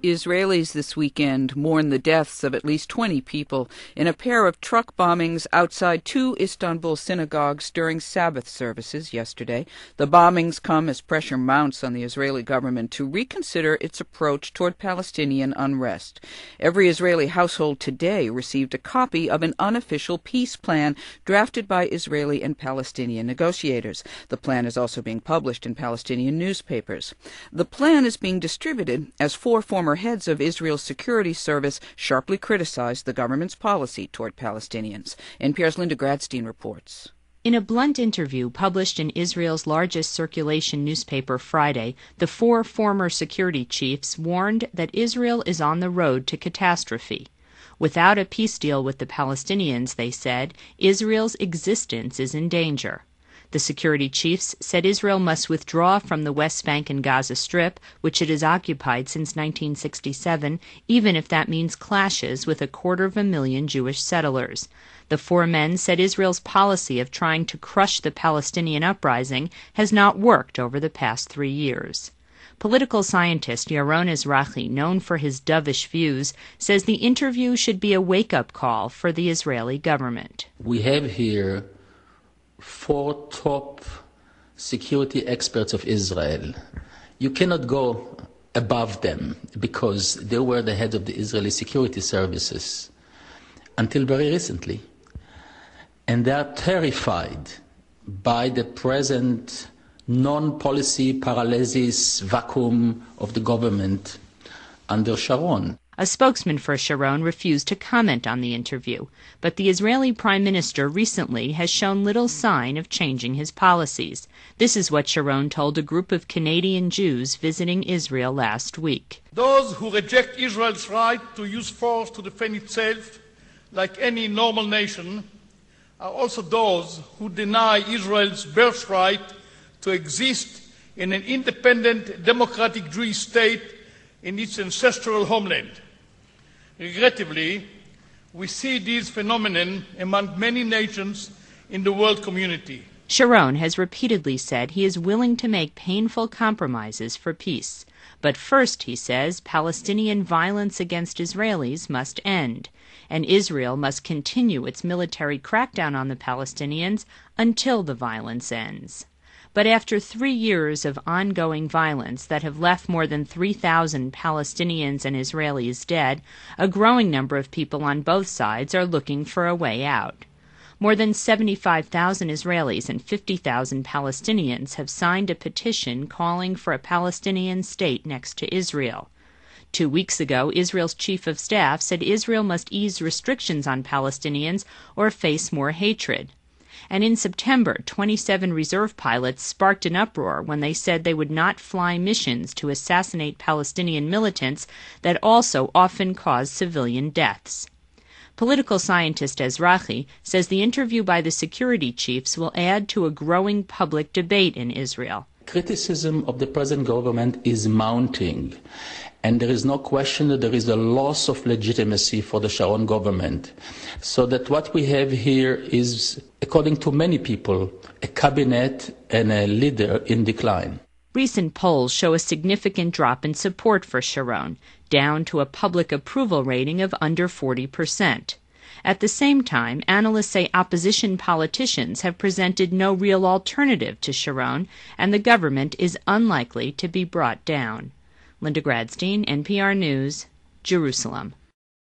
Israelis this weekend mourned the deaths of at least 20 people in a pair of truck bombings outside two Istanbul synagogues during Sabbath services yesterday. The bombings come as pressure mounts on the Israeli government to reconsider its approach toward Palestinian unrest. Every Israeli household today received a copy of an unofficial peace plan drafted by Israeli and Palestinian negotiators. The plan is also being published in Palestinian newspapers. The plan is being distributed as four former heads of Israel's security service sharply criticized the government's policy toward Palestinians. NPR's Linda Gradstein reports. In a blunt interview published in Israel's largest circulation newspaper Friday, the four former security chiefs warned that Israel is on the road to catastrophe. Without a peace deal with the Palestinians, they said, Israel's existence is in danger. The security chiefs said Israel must withdraw from the West Bank and Gaza Strip, which it has occupied since 1967, even if that means clashes with 250,000 Jewish settlers. The four men said Israel's policy of trying to crush the Palestinian uprising has not worked over the past 3 years. Political scientist Yaron Ezrachi, known for his dovish views, says the interview should be a wake-up call for the Israeli government. We have here 4 top security experts of Israel. You cannot go above them because they were the heads of the Israeli security services until very recently. And they are terrified by the present non-policy paralysis vacuum of the government under Sharon. A spokesman for Sharon refused to comment on the interview, but the Israeli Prime Minister recently has shown little sign of changing his policies. This is what Sharon told a group of Canadian Jews visiting Israel last week. Those who reject Israel's right to use force to defend itself, like any normal nation, are also those who deny Israel's birthright to exist in an independent, democratic Jewish state in its ancestral homeland. Regrettably, we see these phenomena among many nations in the world community. Sharon has repeatedly said he is willing to make painful compromises for peace. But first, he says, Palestinian violence against Israelis must end, and Israel must continue its military crackdown on the Palestinians until the violence ends. But after 3 years of ongoing violence that have left more than 3,000 Palestinians and Israelis dead, a growing number of people on both sides are looking for a way out. More than 75,000 Israelis and 50,000 Palestinians have signed a petition calling for a Palestinian state next to Israel. 2 weeks ago, Israel's chief of staff said Israel must ease restrictions on Palestinians or face more hatred. And in September, 27 reserve pilots sparked an uproar when they said they would not fly missions to assassinate Palestinian militants that also often cause civilian deaths. Political scientist Ezrachi says the interview by the security chiefs will add to a growing public debate in Israel. Criticism of the present government is mounting, and there is no question that there is a loss of legitimacy for the Sharon government. So that what we have here is, according to many people, a cabinet and a leader in decline. Recent polls show a significant drop in support for Sharon, down to a public approval rating of under 40%. At the same time, analysts say opposition politicians have presented no real alternative to Sharon, and the government is unlikely to be brought down. Linda Gradstein, NPR News, Jerusalem.